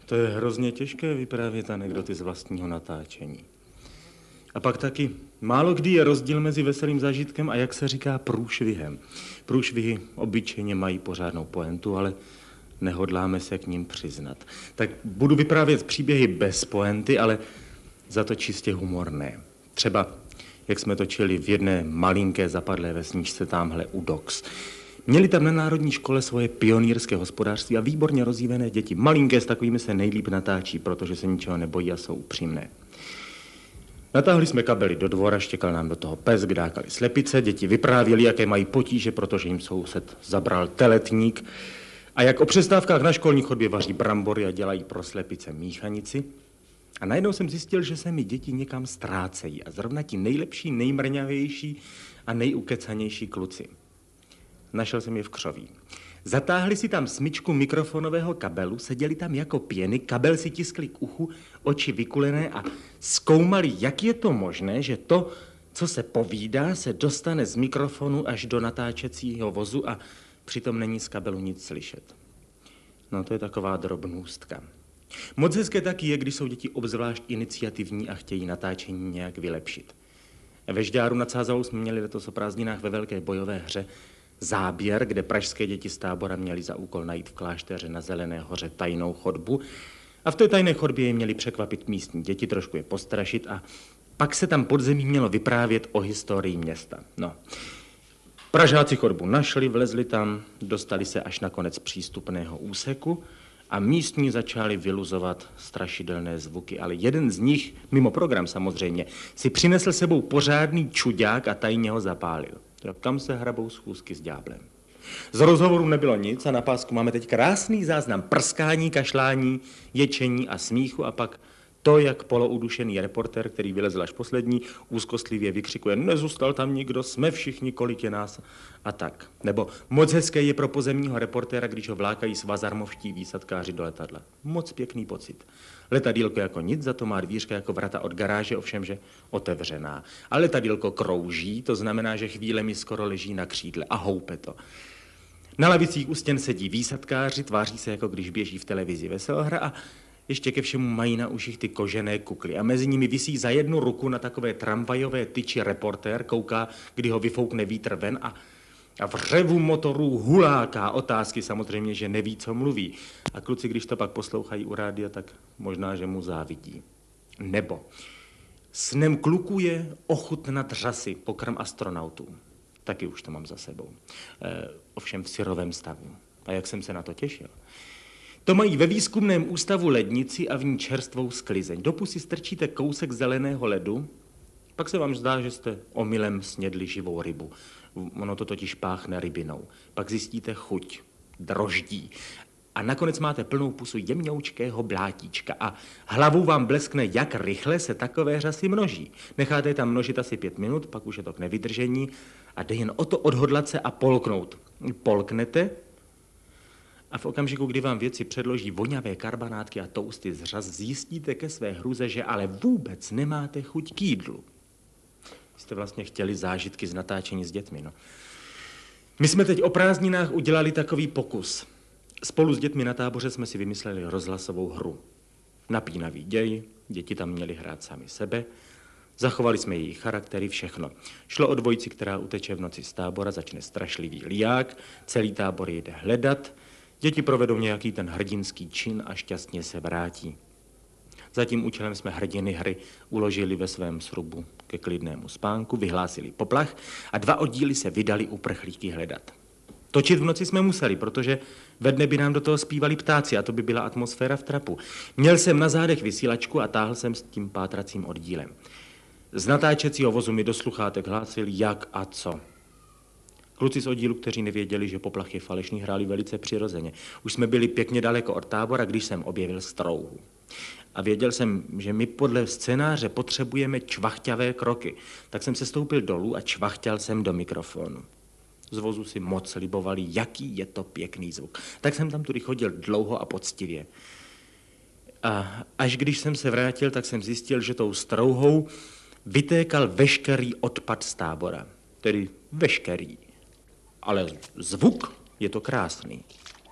To je hrozně těžké vyprávět anekdoty z vlastního natáčení. A pak taky málo kdy je rozdíl mezi veselým zážitkem a, jak se říká, průšvihem. Průšvihy obyčejně mají pořádnou pointu, ale nehodláme se k ním přiznat. Tak budu vyprávět příběhy bez pointy, ale za to čistě humorné. Třeba, jak jsme točili v jedné malinké zapadlé vesničce tamhle u Dox. Měli tam na národní škole svoje pionýrské hospodářství a výborně rozjívené děti. Malinké, s takovými se nejlíp natáčí, protože se ničeho nebojí a jsou upřímné. Natáhli jsme kabely do dvora, štěkal nám do toho pes, kdákali slepice, děti vyprávěli, jaké mají potíže, protože jim soused zabral teletník a jak o přestávkách na školní chodbě vaří brambory a dělají pro slepice míchanici. A najednou jsem zjistil, že se mi děti někam ztrácejí a zrovna ti nejlepší, nejmrňavější a nejukecanější kluci. Našel jsem je v křoví. Zatáhli si tam smyčku mikrofonového kabelu, seděli tam jako pěny, kabel si tiskli k uchu, oči vykulené a zkoumali, jak je to možné, že to, co se povídá, se dostane z mikrofonu až do natáčecího vozu a přitom není z kabelu nic slyšet. No to je taková drobnůstka. Moc hezké taky je, když jsou děti obzvlášť iniciativní a chtějí natáčení nějak vylepšit. Ve Žďáru nad Sázavou jsme měli letos o prázdninách ve velké bojové hře záběr, kde pražské děti z tábora měli za úkol najít v klášteře na Zelené hoře tajnou chodbu a v té tajné chodbě je měli překvapit místní děti, trošku je postrašit a pak se tam pod zemí mělo vyprávět o historii města. No. Pražáci chodbu našli, vlezli tam, dostali se až na konec přístupného úseku a místní začali vyluzovat strašidelné zvuky, ale jeden z nich, mimo program samozřejmě, si přinesl sebou pořádný čuďák a tajně ho zapálil. Kam se hrabou schůzky s ďáblem. Z rozhovoru nebylo nic a na pásku máme teď krásný záznam prskání, kašlání, ječení a smíchu a pak to, jak poloudušený reportér, který vylezl až poslední, úzkostlivě vykřikuje: nezůstal tam nikdo, jsme všichni, kolik je nás a tak. Nebo moc hezké je pro pozemního reportéra, když ho vlákají svazarmovští výsadkáři do letadla. Moc pěkný pocit. Letadýlko jako nic, za to má dvířka jako vrata od garáže, ovšemže otevřená. A letadýlko krouží, to znamená, že chvílemi skoro leží na křídle a houpe to. Na lavicích u stěn sedí výsadkáři, tváří se, jako když běží v televizi veselohra a ještě ke všemu mají na uších ty kožené kukly a mezi nimi visí za jednu ruku na takové tramvajové tyči reportér, kouká, kdy ho vyfoukne vítr ven a v řevu motorů huláká otázky, samozřejmě, že neví, co mluví. A kluci, když to pak poslouchají u rádia, tak možná, že mu závidí. Nebo snem kluků je ochutnat řasy, pokrm astronautů. Taky už to mám za sebou. Ovšem v syrovém stavu. A jak jsem se na to těšil. To mají ve výzkumném ústavu lednici a v ní čerstvou sklizeň. Do pusy strčíte kousek zeleného ledu, pak se vám zdá, že jste omylem snědli živou rybu. Ono to totiž páchne rybinou. Pak zjistíte chuť, droždí. A nakonec máte plnou pusu jemňoučkého blátíčka a hlavou vám bleskne, jak rychle se takové řasy množí. Necháte je tam množit asi 5 minut, pak už je to k nevydržení a jde jen o to odhodlat se a polknout. Polknete a v okamžiku, kdy vám věci předloží voňavé karbanátky a tousty z řas, zjistíte ke své hruze, že ale vůbec nemáte chuť k jídlu. Jste vlastně chtěli zážitky z natáčení s dětmi, no. My jsme teď o prázdninách udělali takový pokus. Spolu s dětmi na táboře jsme si vymysleli rozhlasovou hru. Napínavý děj, děti tam měly hrát sami sebe, zachovali jsme jejich charaktery, všechno. Šlo o dvojici, která uteče v noci z tábora, začne strašlivý liják, celý tábor jde hledat, děti provedou nějaký ten hrdinský čin a šťastně se vrátí. Za tím účelem jsme hrdiny hry uložili ve svém srubu ke klidnému spánku, vyhlásili poplach a 2 oddíly se vydali uprchlíky hledat. Točit v noci jsme museli, protože ve dne by nám do toho zpívali ptáci a to by byla atmosféra v trapu. Měl jsem na zádech vysílačku a táhl jsem s tím pátracím oddílem. Z natáčecího vozu mi do sluchátek hlásil jak a co. Kluci z oddílu, kteří nevěděli, že poplach je falešný, hráli velice přirozeně. Už jsme byli pěkně daleko od tábora, když jsem objevil strouhu. A věděl jsem, že my podle scénáře potřebujeme čvachťavé kroky. Tak jsem se stoupil dolů a čvachťal jsem do mikrofonu. Z vozu si moc libovali, jaký je to pěkný zvuk. Tak jsem tam tudy chodil dlouho a poctivě. A až když jsem se vrátil, tak jsem zjistil, že tou strouhou vytékal veškerý odpad z tábora. Tedy veškerý. Ale zvuk je to krásný.